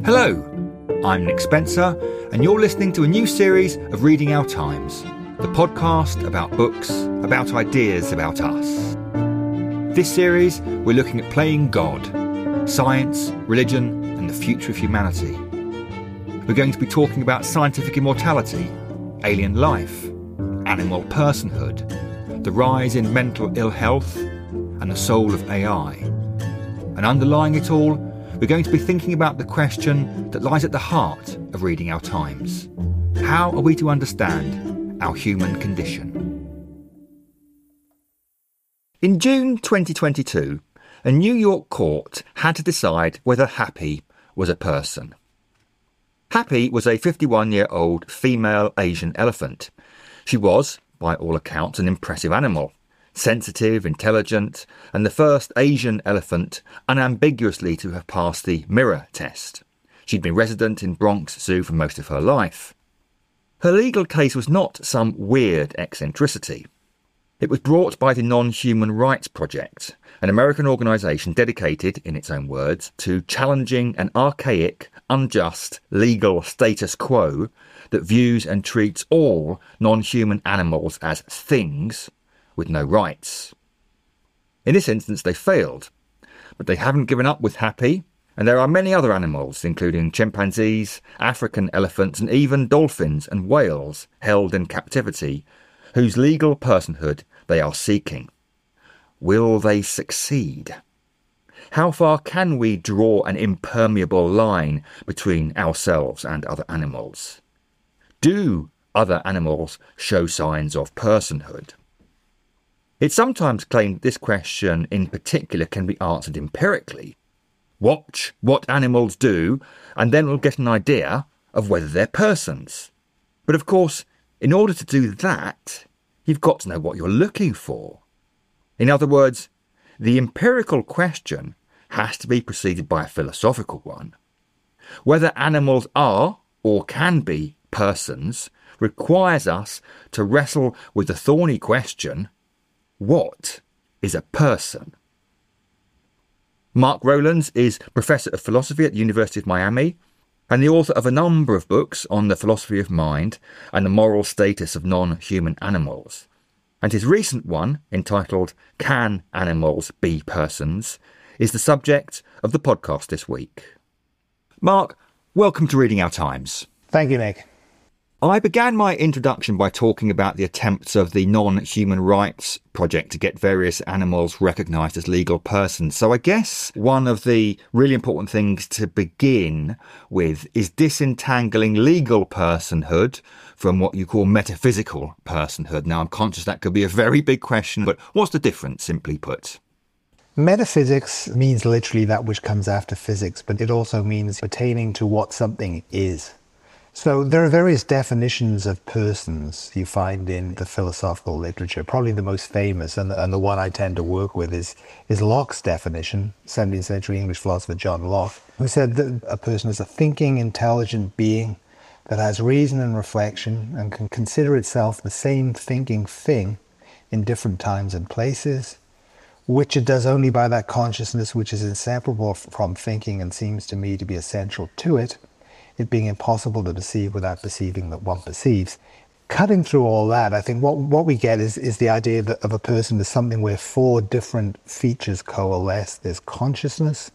Hello, I'm Nick Spencer, and you're listening to a new series of Reading Our Times, the podcast about books, about ideas about us. This series, we're looking at playing God, science, religion, and the future of humanity. We're going to be talking about scientific immortality, alien life, animal personhood, the rise in mental ill health, and the soul of AI. And underlying it all, we're going to be thinking about the question that lies at the heart of Reading Our Times. How are we to understand our human condition? In June 2022, a New York court had to decide whether Happy was a person. Happy was a 51-year-old female Asian elephant. She was, by all accounts, an impressive animal. Sensitive, intelligent, and the first Asian elephant unambiguously to have passed the mirror test. She'd been resident in Bronx Zoo for most of her life. Her legal case was not some weird eccentricity. It was brought by the Non-Human Rights Project, an American organisation dedicated, in its own words, to challenging an archaic, unjust, legal status quo that views and treats all non-human animals as things with no rights. In this instance, they failed, but they haven't given up with Happy, and there are many other animals, including chimpanzees, African elephants, and even dolphins and whales held in captivity, whose legal personhood they are seeking. Will they succeed? How far can we draw an impermeable line between ourselves and other animals? Do other animals show signs of personhood? It's sometimes claimed that this question in particular can be answered empirically. Watch what animals do, and then we'll get an idea of whether they're persons. But of course, in order to do that, you've got to know what you're looking for. In other words, the empirical question has to be preceded by a philosophical one. Whether animals are or can be persons requires us to wrestle with the thorny question: what is a person? Mark Rowlands is Professor of Philosophy at the University of Miami and the author of a number of books on the philosophy of mind and the moral status of non-human animals. And his recent one, entitled Can Animals Be Persons?, is the subject of the podcast this week. Mark, welcome to Reading Our Times. Thank you, Nick. I began my introduction by talking about the attempts of the Non-Human Rights Project to get various animals recognised as legal persons. So I guess one of the really important things to begin with is disentangling legal personhood from what you call metaphysical personhood. Now, I'm conscious that could be a very big question, but what's the difference, simply put? Metaphysics means literally that which comes after physics, but it also means pertaining to what something is. So there are various definitions of persons you find in the philosophical literature. Probably the most famous and the one I tend to work with is Locke's definition, 17th century English philosopher John Locke, who said that a person is a thinking, intelligent being that has reason and reflection and can consider itself the same thinking thing in different times and places, which it does only by that consciousness which is inseparable from thinking and seems to me to be essential to it, it being impossible to perceive without perceiving that one perceives. Cutting through all that, I think what we get is the idea of a person as something where four different features coalesce. There's consciousness,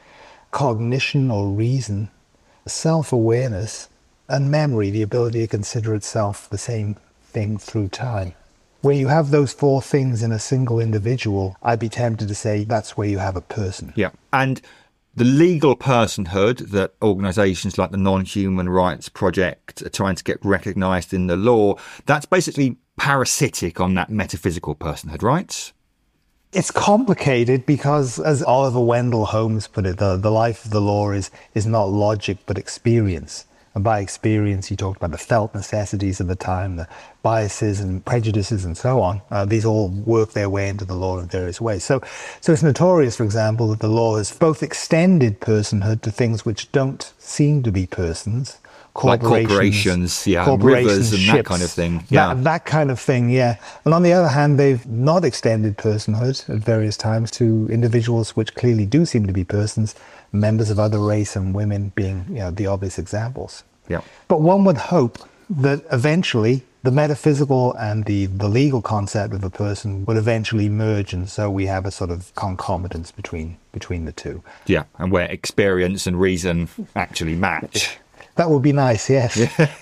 cognition or reason, self-awareness, and memory, the ability to consider itself the same thing through time. Where you have those four things in a single individual, I'd be tempted to say that's where you have a person. Yeah, and the legal personhood that organisations like the Non-Human Rights Project are trying to get recognised in the law, that's basically parasitic on that metaphysical personhood, right? It's complicated because, as Oliver Wendell Holmes put it, the life of the law is not logic but experience. And by experience, he talked about the felt necessities of the time, the biases and prejudices and so on. These all work their way into the law in various ways. So it's notorious, for example, that the law has both extended personhood to things which don't seem to be persons, corporations, rivers and ships, that kind of thing. Yeah. That kind of thing, yeah. And on the other hand, they've not extended personhood at various times to individuals which clearly do seem to be persons, members of other race and women being, the obvious examples. Yeah. But one would hope that eventually the metaphysical and the legal concept of a person would eventually merge, and so we have a sort of concomitance between the two. Yeah, and where experience and reason actually match. That would be nice, yes.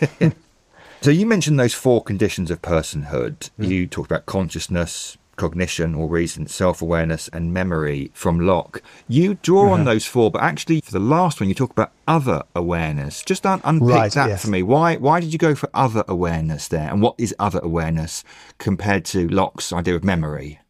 So you mentioned those 4 conditions of personhood. You talked about consciousness, cognition or reason, self-awareness and memory from Locke. You draw on those 4, but actually for the last one you talk about other awareness. Just unpick that for me. Why did you go for other awareness there? And what is other awareness compared to Locke's idea of memory?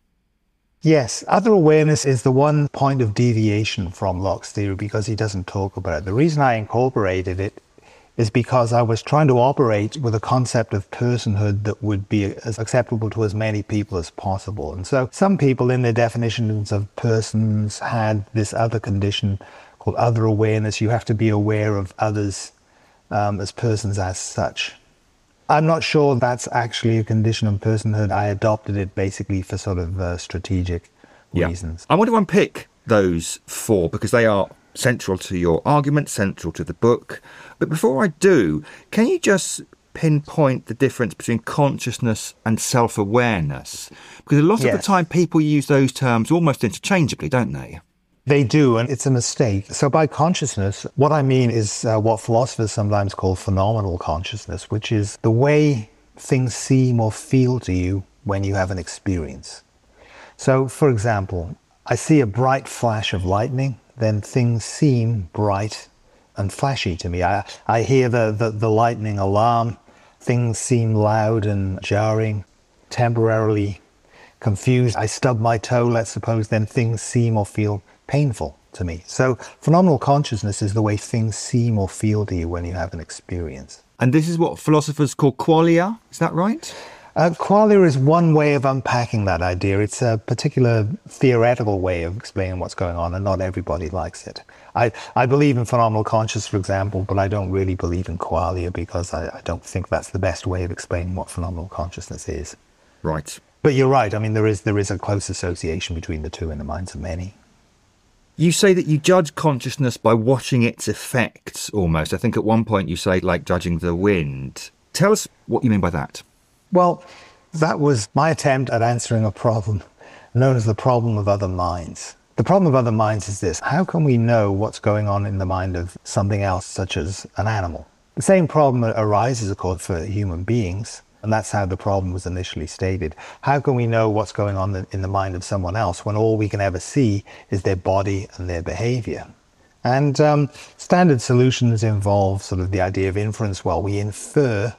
Yes, other awareness is the one point of deviation from Locke's theory because he doesn't talk about it. The reason I incorporated it is because I was trying to operate with a concept of personhood that would be as acceptable to as many people as possible. And so some people in their definitions of persons had this other condition called other awareness. You have to be aware of others as persons as such. I'm not sure that's actually a condition of personhood. I adopted it basically for sort of strategic reasons. I want to unpick those 4 because they are central to your argument, central to the book. But before I do, can you just pinpoint the difference between consciousness and self-awareness? Because a lot of the time people use those terms almost interchangeably, don't they? They do, and it's a mistake. So by consciousness, what I mean is what philosophers sometimes call phenomenal consciousness, which is the way things seem or feel to you when you have an experience. So, for example, I see a bright flash of lightning, then things seem bright and flashy to me. I hear the lightning alarm, things seem loud and jarring, temporarily confused. I stub my toe, let's suppose, then things seem or feel painful to me. So phenomenal consciousness is the way things seem or feel to you when you have an experience. And this is what philosophers call qualia, is that right? Qualia is one way of unpacking that idea. It's a particular theoretical way of explaining what's going on, and not everybody likes it. I believe in phenomenal consciousness, for example, but I don't really believe in qualia because I don't think that's the best way of explaining what phenomenal consciousness is. Right. But you're right. I mean, there is a close association between the two in the minds of many. You say that you judge consciousness by watching its effects, almost. I think at one point you say, like judging the wind. Tell us what you mean by that. Well, that was my attempt at answering a problem known as the problem of other minds. The problem of other minds is this: how can we know what's going on in the mind of something else, such as an animal? The same problem arises, of course, for human beings, and that's how the problem was initially stated. How can we know what's going on in the mind of someone else when all we can ever see is their body and their behavior? And standard solutions involve sort of the idea of inference. Well, we infer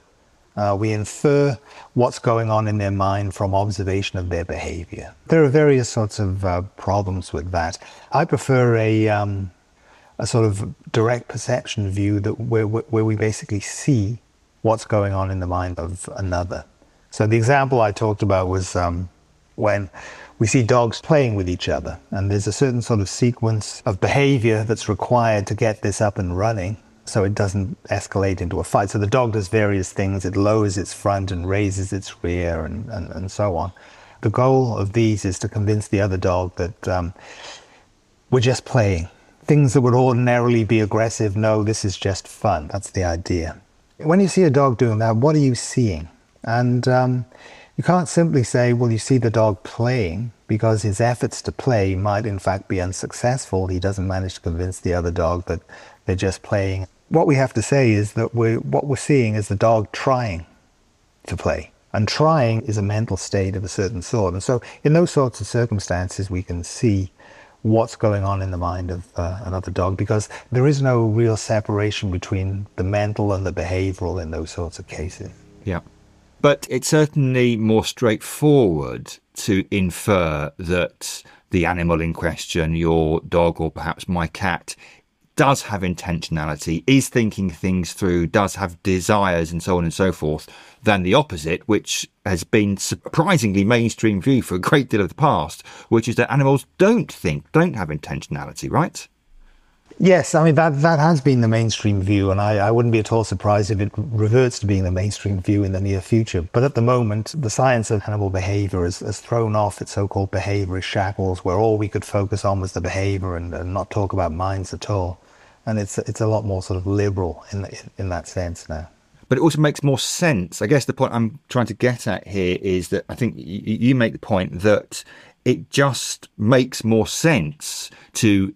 what's going on in their mind from observation of their behavior. There are various sorts of problems with that. I prefer a sort of direct perception view where we basically see what's going on in the mind of another. So the example I talked about was when we see dogs playing with each other, and there's a certain sort of sequence of behavior that's required to get this up and running, so it doesn't escalate into a fight. So the dog does various things. It lowers its front and raises its rear and so on. The goal of these is to convince the other dog that we're just playing. Things that would ordinarily be aggressive, no, this is just fun. That's the idea. When you see a dog doing that, what are you seeing? And you can't simply say, well, you see the dog playing, because his efforts to play might in fact be unsuccessful. He doesn't manage to convince the other dog that they're just playing. What we have to say is that what we're seeing is the dog trying to play. And trying is a mental state of a certain sort. And so in those sorts of circumstances, we can see what's going on in the mind of another dog, because there is no real separation between the mental and the behavioral in those sorts of cases. Yeah. But it's certainly more straightforward to infer that the animal in question, your dog or perhaps my cat, does have intentionality, is thinking things through, does have desires and so on and so forth, than the opposite, which has been surprisingly mainstream view for a great deal of the past, which is that animals don't have intentionality, right? Yes, I mean, that has been the mainstream view, and I wouldn't be at all surprised if it reverts to being the mainstream view in the near future. But at the moment, the science of animal behavior has thrown off its so-called behaviorist shackles, where all we could focus on was the behavior and not talk about minds at all. And it's a lot more sort of liberal in that sense now. But it also makes more sense. I guess the point I'm trying to get at here is that I think you make the point that it just makes more sense to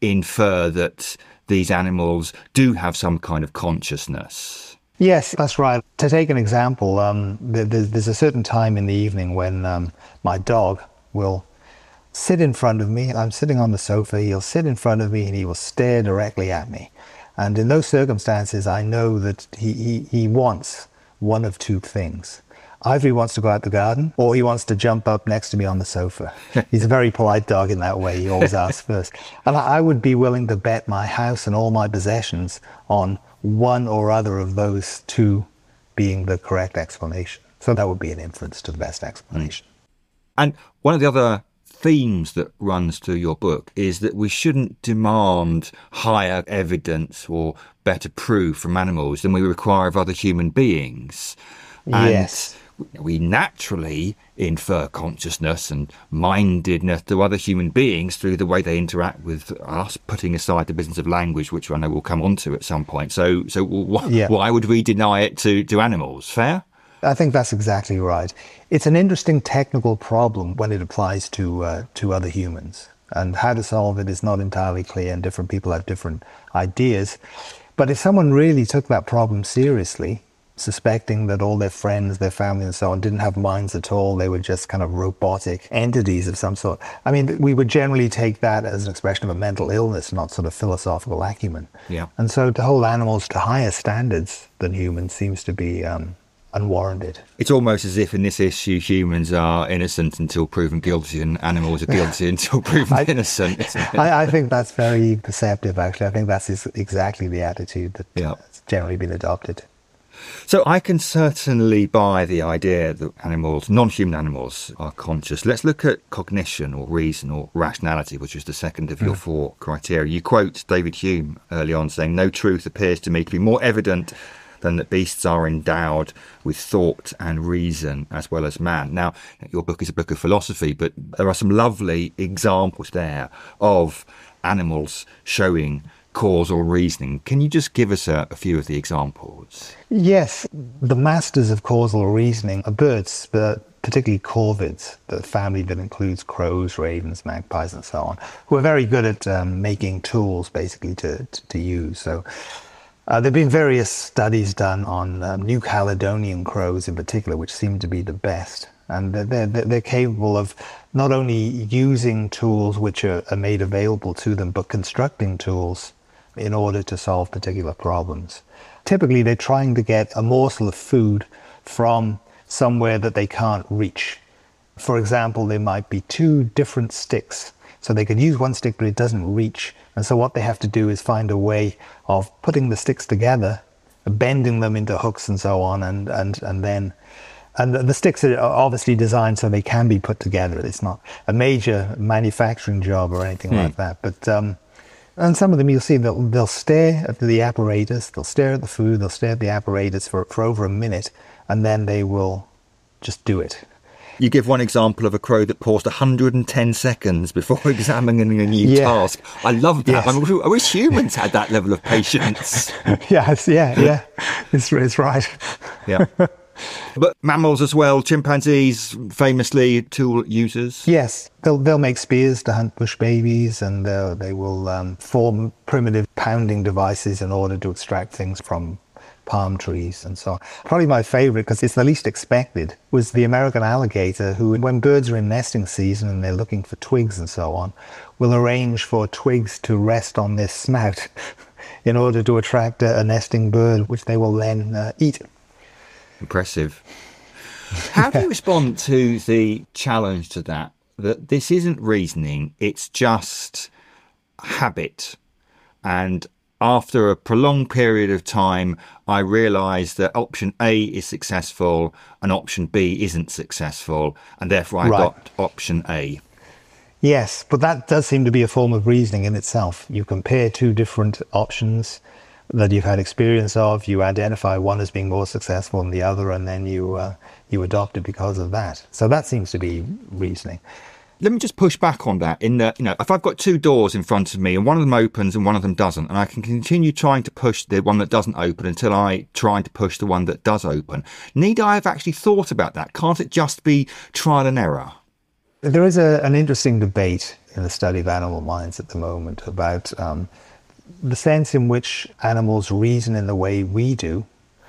infer that these animals do have some kind of consciousness. Yes, that's right. To take an example, there's a certain time in the evening when my dog will sit in front of me. I'm sitting on the sofa, he'll sit in front of me and he will stare directly at me. And in those circumstances, I know that he wants one of two things. Either he wants to go out the garden or he wants to jump up next to me on the sofa. He's a very polite dog in that way. He always asks first. And I would be willing to bet my house and all my possessions on one or other of those two being the correct explanation. So that would be an inference to the best explanation. And one of the other themes that runs through your book is that we shouldn't demand higher evidence or better proof from animals than we require of other human beings. And yes. We naturally infer consciousness and mindedness to other human beings through the way they interact with us, putting aside the business of language, which I know we'll come on to at some point. So why would we deny it to animals? Fair? I think that's exactly right. It's an interesting technical problem when it applies to other humans. And how to solve it is not entirely clear, and different people have different ideas. But if someone really took that problem seriously, suspecting that all their friends, their family and so on didn't have minds at all, they were just kind of robotic entities of some sort. I mean, we would generally take that as an expression of a mental illness, not sort of philosophical acumen. Yeah. And so to hold animals to higher standards than humans seems to be unwarranted. It's almost as if in this issue humans are innocent until proven guilty and animals are guilty until proven innocent. I think that's very perceptive, actually. I think that's exactly the attitude that's generally been adopted. So I can certainly buy the idea that animals, non-human animals, are conscious. Let's look at cognition or reason or rationality, which is the second of your four criteria. You quote David Hume early on saying, "No truth appears to me to be more evident than that beasts are endowed with thought and reason as well as man." Now, your book is a book of philosophy, but there are some lovely examples there of animals showing causal reasoning. Can you just give us a few of the examples? Yes, the masters of causal reasoning are birds, but particularly corvids, the family that includes crows, ravens, magpies, and so on, who are very good at making tools, basically, to use. So there have been various studies done on New Caledonian crows in particular, which seem to be the best. And they're capable of not only using tools which are made available to them, but constructing tools in order to solve particular problems. Typically, they're trying to get a morsel of food from somewhere that they can't reach. For example, there might be two different sticks. So they could use one stick, but it doesn't reach. And so what they have to do is find a way of putting the sticks together, bending them into hooks and so on, and the sticks are obviously designed so they can be put together. It's not a major manufacturing job or anything like that. But and some of them you'll see they'll stare at the apparatus, they'll stare at the food, they'll stare at the apparatus for over a minute, and then they will just do it. You give one example of a crow that paused 110 seconds before examining a new task. I love that. Yes. I wish humans had that level of patience. Yes, yeah. It's right. Yeah. But mammals as well, chimpanzees famously tool users. Yes, they'll make spears to hunt bush babies, and they will form primitive pounding devices in order to extract things from palm trees and so on. Probably my favorite, because it's the least expected, was the American alligator, who, when birds are in nesting season and they're looking for twigs and so on, will arrange for twigs to rest on their snout in order to attract a nesting bird, which they will then eat. Impressive. How do you respond to the challenge to that this isn't reasoning, it's just habit? And after a prolonged period of time, I realised that option A is successful and option B isn't successful, and therefore I got option A. Yes, but that does seem to be a form of reasoning in itself. You compare two different options that you've had experience of, you identify one as being more successful than the other, and then you adopt it because of that. So that seems to be reasoning. Let me just push back on that in that, if I've got two doors in front of me and one of them opens and one of them doesn't, and I can continue trying to push the one that doesn't open until I try to push the one that does open, need I have actually thought about that? Can't it just be trial and error? There is an interesting debate in the study of animal minds at the moment about the sense in which animals reason in the way we do,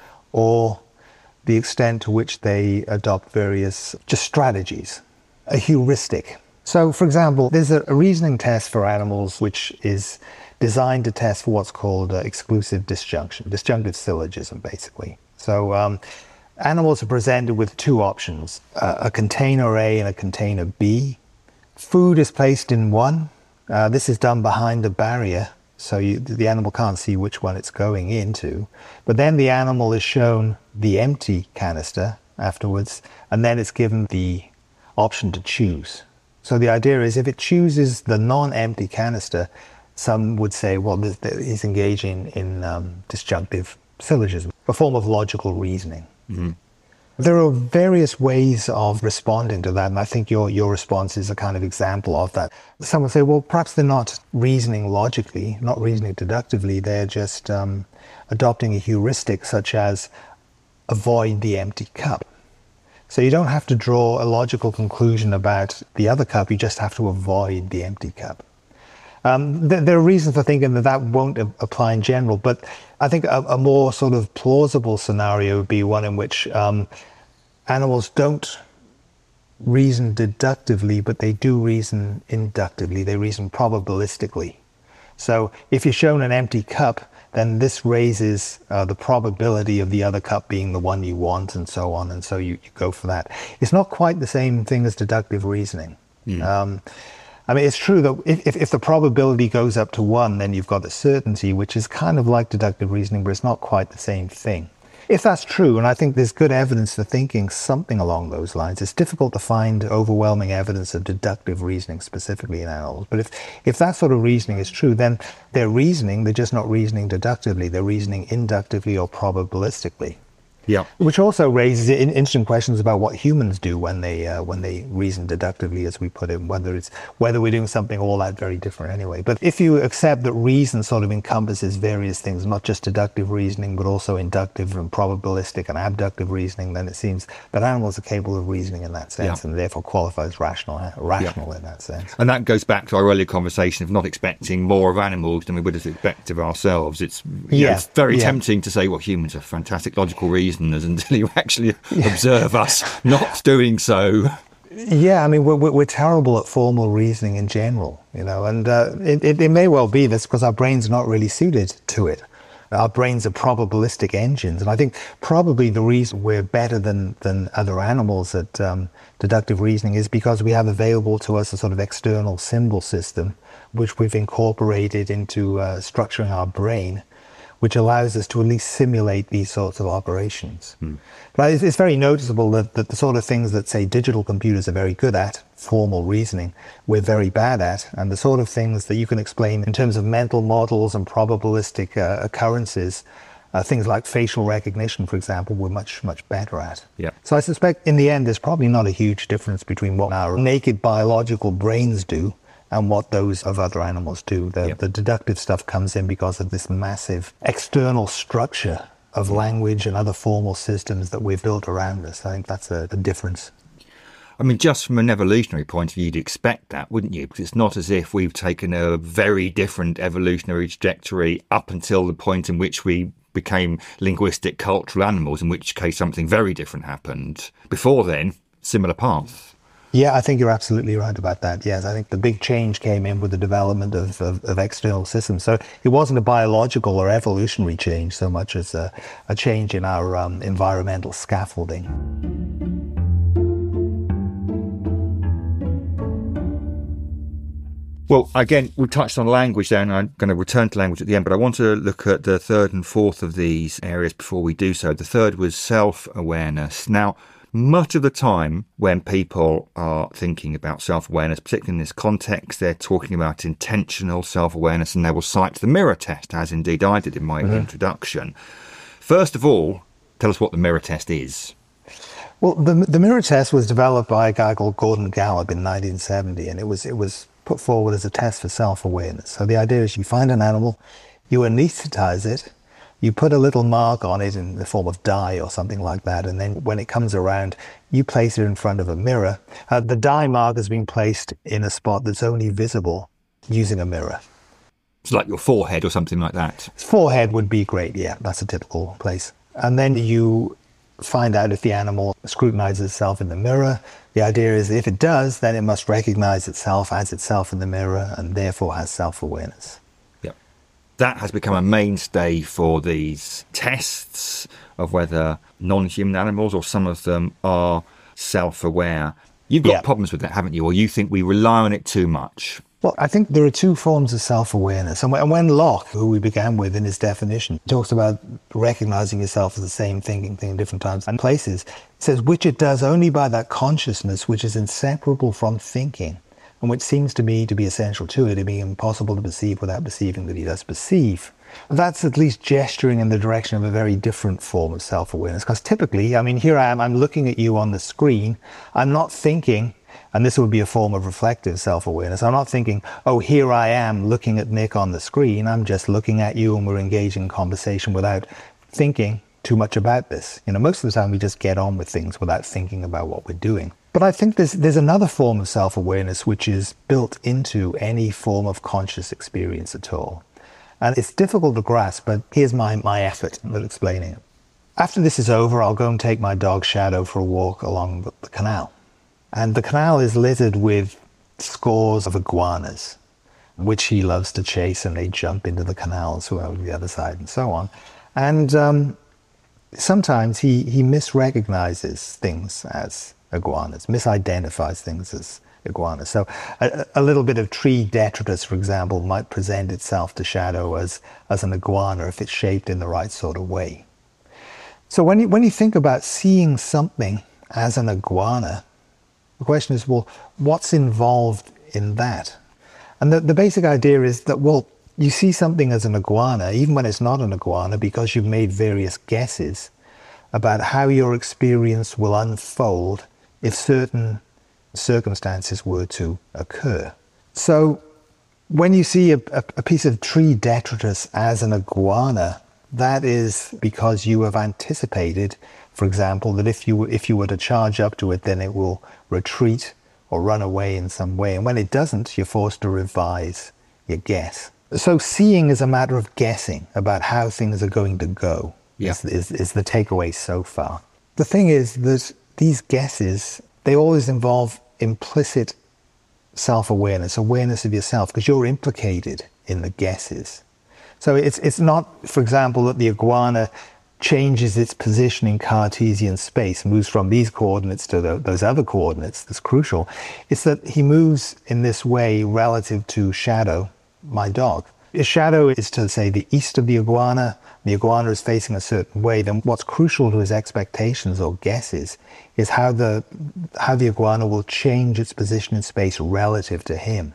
or the extent to which they adopt various just strategies, a heuristic. So, for example, there's a reasoning test for animals which is designed to test for what's called exclusive disjunctive syllogism, basically. So animals are presented with two options, a container A and a container B. Food is placed in one. This is done behind a barrier, so the animal can't see which one it's going into. But then the animal is shown the empty canister afterwards, and then it's given the option to choose. So the idea is if it chooses the non-empty canister, some would say, well, he's engaging in disjunctive syllogism, a form of logical reasoning. Mm-hmm. There are various ways of responding to that, and I think your response is a kind of example of that. Some would say, well, perhaps they're not reasoning logically, not reasoning deductively, they're just adopting a heuristic such as avoid the empty cup. So you don't have to draw a logical conclusion about the other cup, you just have to avoid the empty cup. There are reasons for thinking that won't apply in general, but I think a more sort of plausible scenario would be one in which animals don't reason deductively, but they do reason inductively, they reason probabilistically. So if you're shown an empty cup, then this raises the probability of the other cup being the one you want, and so on, and so you go for that. It's not quite the same thing as deductive reasoning. I mean, it's true that if the probability goes up to 1, then you've got the certainty, which is kind of like deductive reasoning, but it's not quite the same thing. If that's true, and I think there's good evidence for thinking something along those lines, it's difficult to find overwhelming evidence of deductive reasoning specifically in animals. But if that sort of reasoning is true, then they're reasoning, they're just not reasoning deductively, they're reasoning inductively or probabilistically. Yeah. Which also raises interesting questions about what humans do when they reason deductively, as we put it, whether we're doing something all that very different anyway. But if you accept that reason sort of encompasses various things, not just deductive reasoning, but also inductive and probabilistic and abductive reasoning, then it seems that animals are capable of reasoning in that sense, and therefore qualify as rational in that sense. And that goes back to our earlier conversation of not expecting more of animals than we would expect of ourselves. It's very tempting to say, well, humans are fantastic logical reasoners until you actually observe us not doing so. Yeah, I mean, we're terrible at formal reasoning in general, and it may well be that's because our brains are not really suited to it. Our brains are probabilistic engines, and I think probably the reason we're better than other animals at deductive reasoning is because we have available to us a sort of external symbol system, which we've incorporated into structuring our brain, which allows us to at least simulate these sorts of operations. But it's very noticeable that the sort of things that, say, digital computers are very good at, formal reasoning, we're very bad at, and the sort of things that you can explain in terms of mental models and probabilistic occurrences, things like facial recognition, for example, we're much, much better at. Yeah. So I suspect in the end there's probably not a huge difference between what our naked biological brains do and what those of other animals do. The deductive stuff comes in because of this massive external structure of language and other formal systems that we've built around us. I think that's a difference. I mean, just from an evolutionary point of view, you'd expect that, wouldn't you? Because it's not as if we've taken a very different evolutionary trajectory up until the point in which we became linguistic cultural animals, in which case something very different happened. Before then, similar paths. Yeah, I think you're absolutely right about that. Yes, I think the big change came in with the development of external systems. So it wasn't a biological or evolutionary change so much as a change in our environmental scaffolding. Well, again, we touched on language there, and I'm going to return to language at the end, but I want to look at the third and fourth of these areas before we do so. The third was self-awareness. Now, Much of the time when people are thinking about self-awareness, particularly in this context, they're talking about intentional self-awareness, and they will cite the mirror test, as indeed I did in my introduction. First of all, tell us what the mirror test is. Well, the mirror test was developed by a guy called Gordon Gallup in 1970, and it was put forward as a test for self-awareness. So the idea is you find an animal, you anesthetize it, you put a little mark on it in the form of dye or something like that, and then when it comes around, you place it in front of a mirror. The dye mark has been placed in a spot that's only visible using a mirror. It's like your forehead or something like that. Forehead would be great, yeah, that's a typical place. And then you find out if the animal scrutinizes itself in the mirror. The idea is if it does, then it must recognize itself as itself in the mirror and therefore has self-awareness. That has become a mainstay for these tests of whether non-human animals or some of them are self-aware. You've got problems with that, haven't you? Or you think we rely on it too much? Well, I think there are two forms of self-awareness. And when Locke, who we began with in his definition, talks about recognizing yourself as the same thinking thing in different times and places, he says, which it does only by that consciousness which is inseparable from thinking, and which seems to me to be essential to it, being impossible to perceive without perceiving that he does perceive. That's at least gesturing in the direction of a very different form of self-awareness. Because typically, I mean, here I am, I'm looking at you on the screen, I'm not thinking, and this would be a form of reflective self-awareness, I'm not thinking, oh, here I am looking at Nick on the screen, I'm just looking at you and we're engaging in conversation without thinking too much about this. You know, most of the time we just get on with things without thinking about what we're doing. But I think there's another form of self-awareness which is built into any form of conscious experience at all. And it's difficult to grasp, but here's my effort at explaining it. After this is over, I'll go and take my dog Shadow for a walk along the canal. And the canal is littered with scores of iguanas, which he loves to chase, and they jump into the canal, so over the other side and so on. And sometimes he misrecognizes things as iguanas, misidentifies things as iguanas. So a little bit of tree detritus, for example, might present itself to Shadow as an iguana if it's shaped in the right sort of way. So when you think about seeing something as an iguana, the question is, well, what's involved in that? And the basic idea is that, well, you see something as an iguana, even when it's not an iguana, because you've made various guesses about how your experience will unfold if certain circumstances were to occur. So when you see a piece of tree detritus as an iguana, that is because you have anticipated, for example, that if you were to charge up to it, then it will retreat or run away in some way. And when it doesn't, you're forced to revise your guess. So seeing is a matter of guessing about how things are going to go, is the takeaway so far. The thing is that these guesses, they always involve implicit self-awareness, awareness of yourself, because you're implicated in the guesses. So it's not, for example, that the iguana changes its position in Cartesian space, moves from these coordinates to those other coordinates. That's crucial. It's that he moves in this way relative to Shadow, my dog. If Shadow is to, say, the east of the iguana is facing a certain way, then what's crucial to his expectations or guesses is how the iguana will change its position in space relative to him.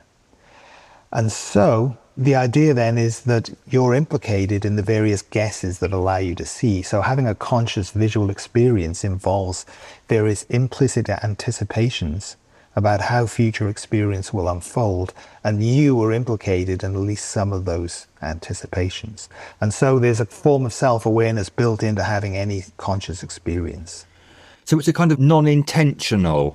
And so the idea then is that you're implicated in the various guesses that allow you to see. So having a conscious visual experience involves various implicit anticipations about how future experience will unfold, and you are implicated in at least some of those anticipations. And so there's a form of self-awareness built into having any conscious experience. So it's a kind of non-intentional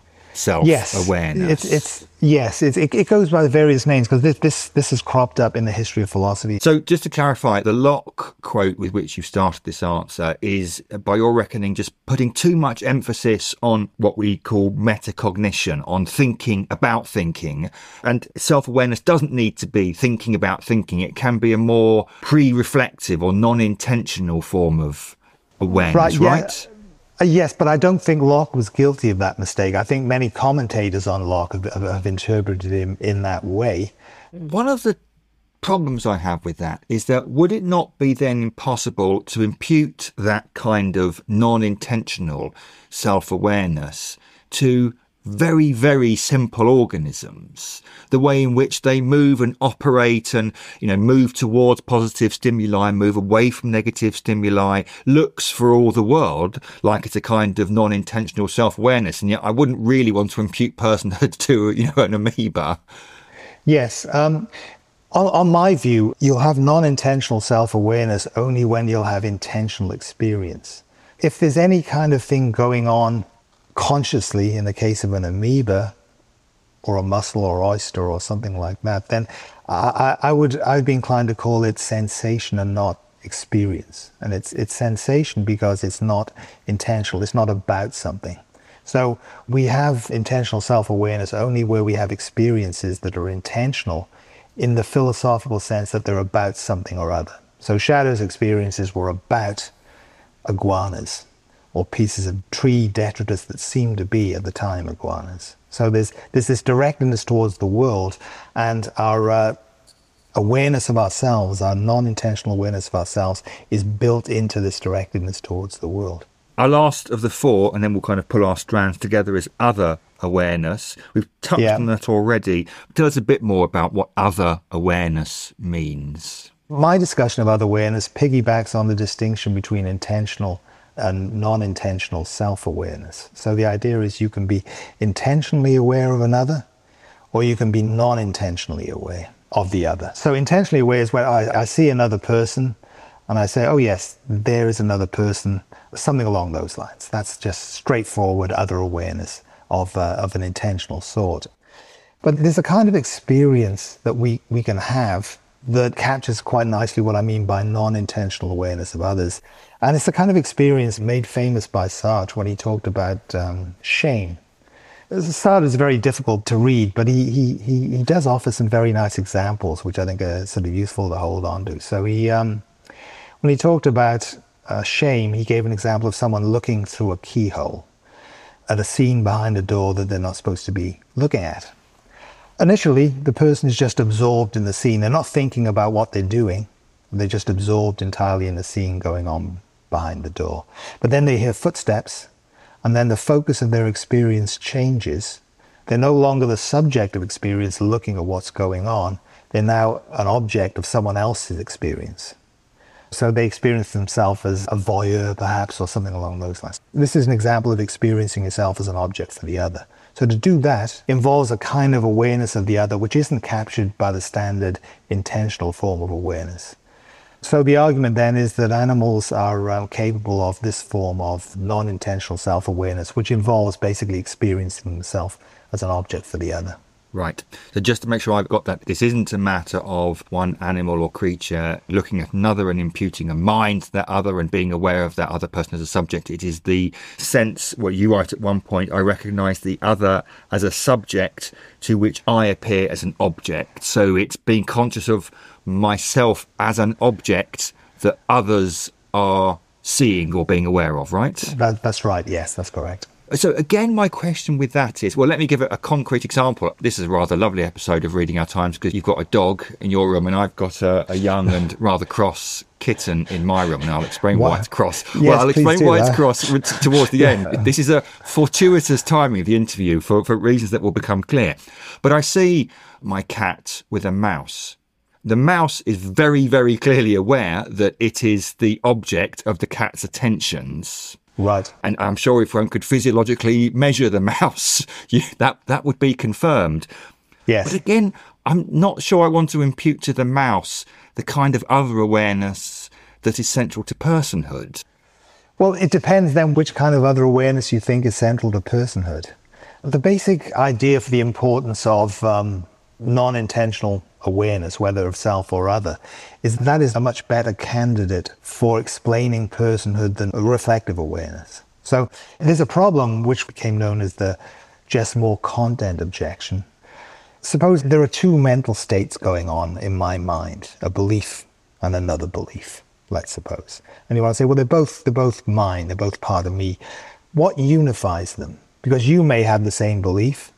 self-awareness. It goes by various names, because this has cropped up in the history of philosophy. So just to clarify, the Locke quote with which you started this answer is, by your reckoning, just putting too much emphasis on what we call metacognition, on thinking about thinking. And self-awareness doesn't need to be thinking about thinking. It can be a more pre-reflective or non-intentional form of awareness, right? Yes, but I don't think Locke was guilty of that mistake. I think many commentators on Locke have interpreted him in that way. One of the problems I have with that is that would it not be then impossible to impute that kind of non-intentional self-awareness to very, very simple organisms, the way in which they move and operate and, move towards positive stimuli, move away from negative stimuli, looks for all the world like it's a kind of non-intentional self-awareness. And yet I wouldn't really want to impute personhood to, an amoeba. Yes. On my view, you'll have non-intentional self-awareness only when you'll have intentional experience. If there's any kind of thing going on consciously in the case of an amoeba or a mussel or oyster or something like that, then I'd be inclined to call it sensation and not experience. And it's sensation because it's not intentional, it's not about something. So we have intentional self-awareness only where we have experiences that are intentional in the philosophical sense that they're about something or other. So Shadow's experiences were about iguanas, or pieces of tree detritus that seemed to be at the time iguanas. So there's this directness towards the world, and our awareness of ourselves, our non-intentional awareness of ourselves, is built into this directedness towards the world. Our last of the four, and then we'll kind of pull our strands together, is other awareness. We've touched on that already. Tell us a bit more about what other awareness means. My discussion of other awareness piggybacks on the distinction between intentional and non-intentional self-awareness. So the idea is you can be intentionally aware of another, or you can be non-intentionally aware of the other. So intentionally aware is where I see another person and I say, oh yes, there is another person, something along those lines. That's just straightforward other awareness of an intentional sort. But there's a kind of experience that we can have that captures quite nicely what I mean by non-intentional awareness of others. And it's the kind of experience made famous by Sartre when he talked about shame. Sartre is very difficult to read, but he does offer some very nice examples, which I think are sort of useful to hold on to. So when he talked about shame, he gave an example of someone looking through a keyhole at a scene behind a door that they're not supposed to be looking at. Initially, the person is just absorbed in the scene. They're not thinking about what they're doing. They're just absorbed entirely in the scene going on behind the door. But then they hear footsteps, and then the focus of their experience changes. They're no longer the subject of experience looking at what's going on. They're now an object of someone else's experience. So they experience themselves as a voyeur, perhaps, or something along those lines. This is an example of experiencing yourself as an object for the other. So to do that involves a kind of awareness of the other which isn't captured by the standard intentional form of awareness. So the argument then is that animals are capable of this form of non-intentional self-awareness, which involves basically experiencing themselves as an object for the other. Right. So just to make sure I've got that, this isn't a matter of one animal or creature looking at another and imputing a mind to that other and being aware of that other person as a subject. It is the sense where you write at one point, I recognise the other as a subject to which I appear as an object. So it's being conscious of myself as an object that others are seeing or being aware of, right? That's right. Yes, that's correct. So again, my question with that is, well, let me give a concrete example. This is a rather lovely episode of Reading Our Times because you've got a dog in your room and I've got a young and rather cross kitten in my room, and I'll explain why it's cross. Yes, well, I'll explain why it's cross towards the end. Yeah. This is a fortuitous timing of the interview for reasons that will become clear. But I see my cat with a mouse. The mouse is very, very clearly aware that it is the object of the cat's attentions. Right. And I'm sure if one could physiologically measure the mouse, that would be confirmed. Yes. But again, I'm not sure I want to impute to the mouse the kind of other awareness that is central to personhood. Well, it depends then which kind of other awareness you think is central to personhood. The basic idea for the importance of non-intentional awareness, whether of self or other, is that is a much better candidate for explaining personhood than reflective awareness. So there's a problem which became known as the just more content objection. Suppose there are two mental states going on in my mind, a belief and another belief, let's suppose. And you want to say, well, they're both mine, they're both part of me. What unifies them? Because you may have the same belief,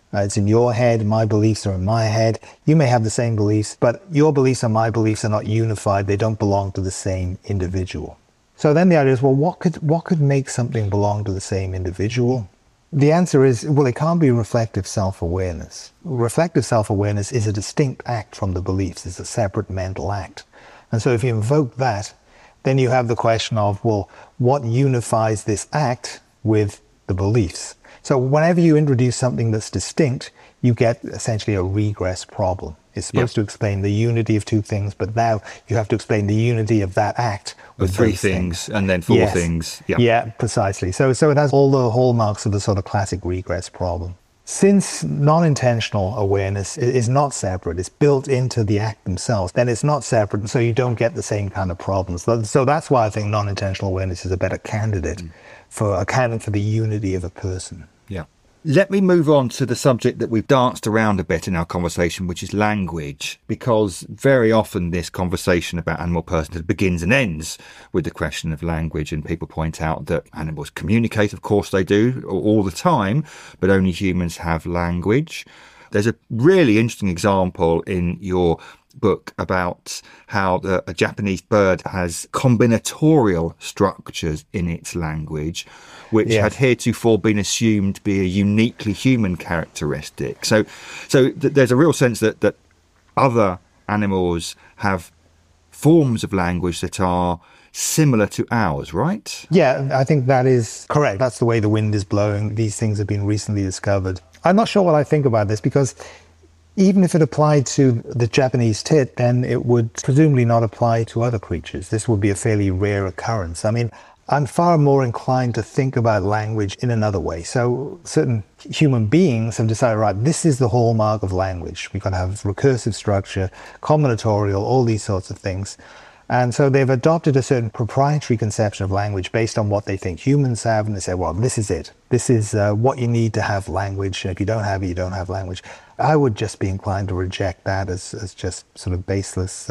It's in your head, my beliefs are in my head. You may have the same beliefs, but your beliefs and my beliefs are not unified. They don't belong to the same individual. So then the idea is, well, what could make something belong to the same individual? The answer is, well, it can't be reflective self-awareness. Reflective self-awareness is a distinct act from the beliefs. It's a separate mental act. And so if you invoke that, then you have the question of, well, what unifies this act with the beliefs? So whenever you introduce something that's distinct, you get essentially a regress problem. It's supposed to explain the unity of two things, but now you have to explain the unity of that act with three things and then four things. Yeah, precisely. So it has all the hallmarks of the sort of classic regress problem. Since non-intentional awareness is not separate, it's built into the act themselves, then it's not separate, so you don't get the same kind of problems. So that's why I think non-intentional awareness is a better candidate for accounting for the unity of a person. Yeah. Let me move on to the subject that we've danced around a bit in our conversation, which is language, because very often this conversation about animal personhood begins and ends with the question of language, and people point out that animals communicate, of course they do, all the time, but only humans have language. There's a really interesting example in your book about how a Japanese bird has combinatorial structures in its language, which had heretofore been assumed to be a uniquely human characteristic. So there's a real sense that other animals have forms of language that are similar to ours, right? Yeah, I think that is correct. That's the way the wind is blowing. These things have been recently discovered. I'm not sure what I think about this, because even if it applied to the Japanese tit, then it would presumably not apply to other creatures. This would be a fairly rare occurrence. I mean, I'm far more inclined to think about language in another way. So certain human beings have decided, right, this is the hallmark of language. We've got to have recursive structure, combinatorial, all these sorts of things. And so they've adopted a certain proprietary conception of language based on what they think humans have. And they say, well, this is it. This is what you need to have language. And if you don't have it, you don't have language. I would just be inclined to reject that as just sort of baseless.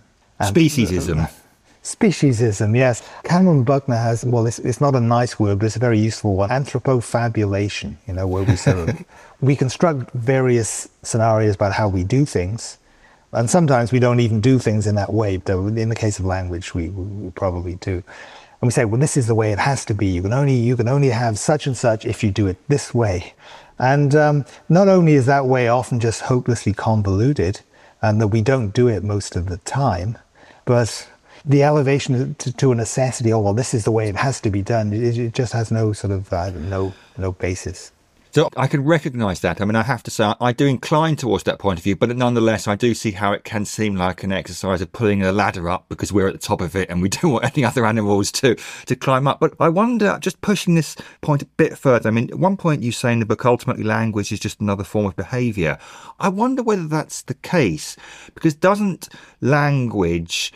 Speciesism. Speciesism, yes. Cameron Buckner has, well, it's not a nice word, but it's a very useful one. Anthropofabulation, where we sort of, we construct various scenarios about how we do things. And sometimes we don't even do things in that way, though in the case of language, we probably do. And we say, well, this is the way it has to be. You can only have such and such if you do it this way. And not only is that way often just hopelessly convoluted, and that we don't do it most of the time, but the elevation to a necessity, oh, well, this is the way it has to be done, it just has no sort of, no basis. So I can recognise that. I mean, I have to say, I do incline towards that point of view, but nonetheless, I do see how it can seem like an exercise of pulling a ladder up because we're at the top of it and we don't want any other animals to climb up. But I wonder, just pushing this point a bit further, I mean, at one point you say in the book, ultimately language is just another form of behaviour. I wonder whether that's the case, because doesn't language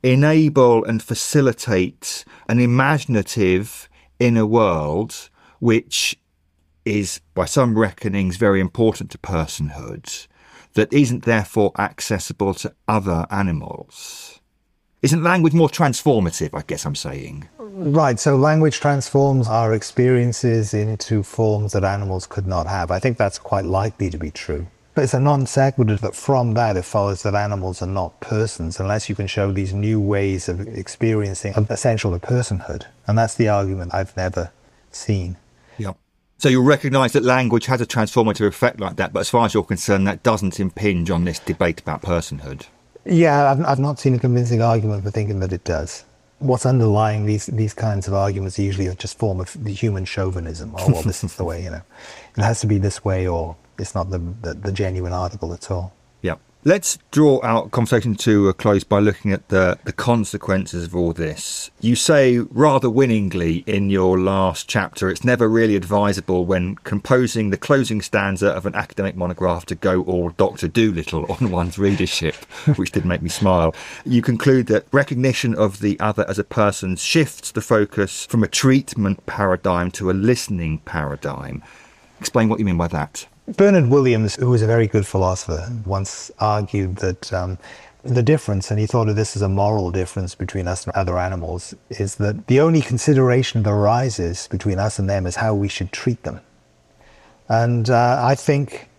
enable and facilitate an imaginative inner world which is, by some reckonings, very important to personhood, that isn't therefore accessible to other animals? Isn't language more transformative, I guess I'm saying? Right, so language transforms our experiences into forms that animals could not have. I think that's quite likely to be true. But it's a non sequitur that from that it follows that animals are not persons unless you can show these new ways of experiencing essential to personhood. And that's the argument I've never seen. Yeah. So you'll recognise that language has a transformative effect like that, but as far as you're concerned, that doesn't impinge on this debate about personhood. Yeah, I've not seen a convincing argument for thinking that it does. What's underlying these kinds of arguments usually are just form of the human chauvinism. Oh, well, this is the way, It has to be this way, or it's not the genuine article at all. Yeah. Let's draw our conversation to a close by looking at the consequences of all this. You say rather winningly in your last chapter, it's never really advisable when composing the closing stanza of an academic monograph to go all Dr. Dolittle on one's readership, which did make me smile. You conclude that recognition of the other as a person shifts the focus from a treatment paradigm to a listening paradigm. Explain what you mean by that. Bernard Williams, who was a very good philosopher, once argued that the difference, and he thought of this as a moral difference between us and other animals, is that the only consideration that arises between us and them is how we should treat them. And I think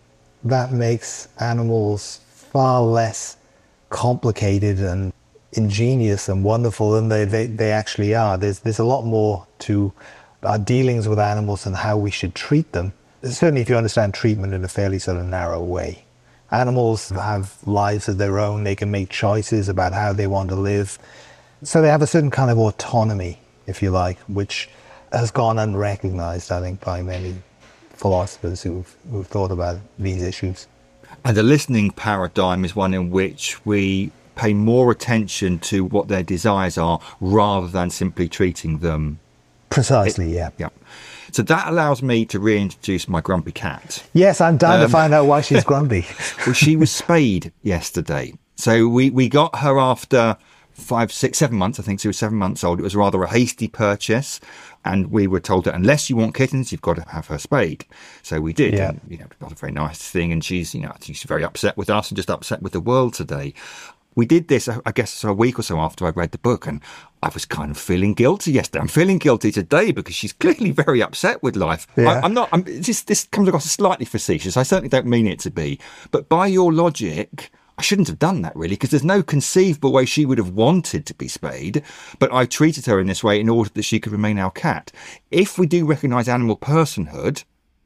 that makes animals far less complicated and ingenious and wonderful than they actually are. There's a lot more to our dealings with animals and how we should treat them. Certainly if you understand treatment in a fairly sort of narrow way. Animals have lives of their own. They can make choices about how they want to live. So they have a certain kind of autonomy, if you like, which has gone unrecognized, I think, by many philosophers who've thought about these issues. And the listening paradigm is one in which we pay more attention to what their desires are rather than simply treating them. Precisely, yeah. So that allows me to reintroduce my grumpy cat. Yes, I'm dying to find out why she's grumpy. Well, she was spayed yesterday. So we got her after 5, 6, 7 months. I think she was 7 months old. It was rather a hasty purchase. And we were told that unless you want kittens, you've got to have her spayed. So we did. Yeah. And, not a very nice thing. And she's, I think she's very upset with us and just upset with the world today. We did this, I guess, a week or so after I read the book, and I was kind of feeling guilty yesterday. I'm feeling guilty today because she's clearly very upset with life. Yeah. This comes across as slightly facetious. I certainly don't mean it to be. But by your logic, I shouldn't have done that, really, because there's no conceivable way she would have wanted to be spayed. But I treated her in this way in order that she could remain our cat. If we do recognise animal personhood,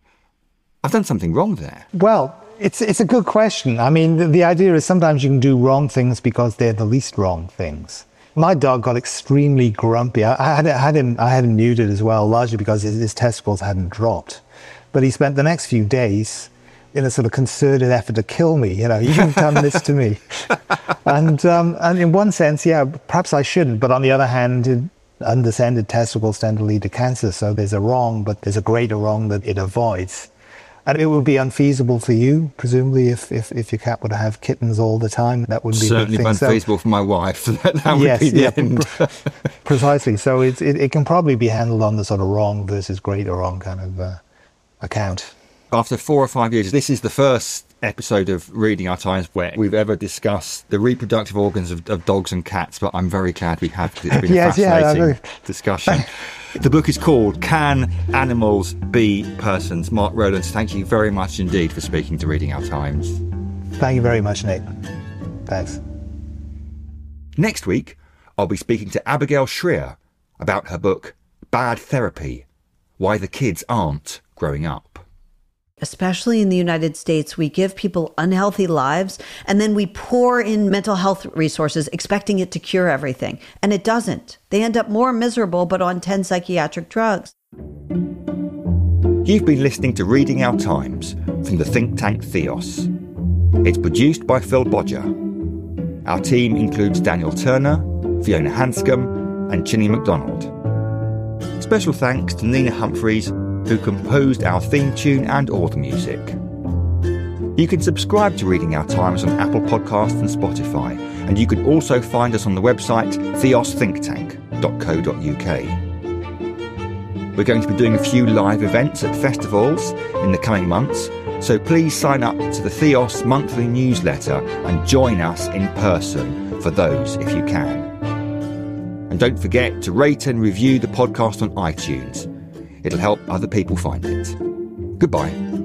I've done something wrong there. Well, it's a good question. I mean, the idea is sometimes you can do wrong things because they're the least wrong things. My dog got extremely grumpy. I had him neutered as well, largely because his testicles hadn't dropped. But he spent the next few days in a sort of concerted effort to kill me. You've done this to me. And in one sense, yeah, perhaps I shouldn't. But on the other hand, undescended testicles tend to lead to cancer. So there's a wrong, but there's a greater wrong that it avoids. And it would be unfeasible for you, presumably, if your cat would have kittens all the time. That would be certainly unfeasible for my wife. That would be the end. Precisely. So it can probably be handled on the sort of wrong versus greater wrong kind of account. After 4 or 5 years, this is the first episode of Reading Our Times where we've ever discussed the reproductive organs of dogs and cats, but I'm very glad we have, because it's been a fascinating discussion. The book is called Can Animals Be Persons? Mark Rowlands, thank you very much indeed for speaking to Reading Our Times. Thank you very much, Nick. Thanks. Next week, I'll be speaking to Abigail Shrier about her book, Bad Therapy, Why the Kids Aren't Growing Up. Especially in the United States, we give people unhealthy lives and then we pour in mental health resources expecting it to cure everything. And it doesn't. They end up more miserable, but on 10 psychiatric drugs. You've been listening to Reading Our Times from the think tank Theos. It's produced by Phil Bodger. Our team includes Daniel Turner, Fiona Hanscom, and Chinny MacDonald. Special thanks to Nina Humphreys, who composed our theme tune and all the music. You can subscribe to Reading Our Times on Apple Podcasts and Spotify, and you can also find us on the website theosthinktank.co.uk. We're going to be doing a few live events at festivals in the coming months, so please sign up to the Theos monthly newsletter and join us in person for those if you can. And don't forget to rate and review the podcast on iTunes. It'll help other people find it. Goodbye.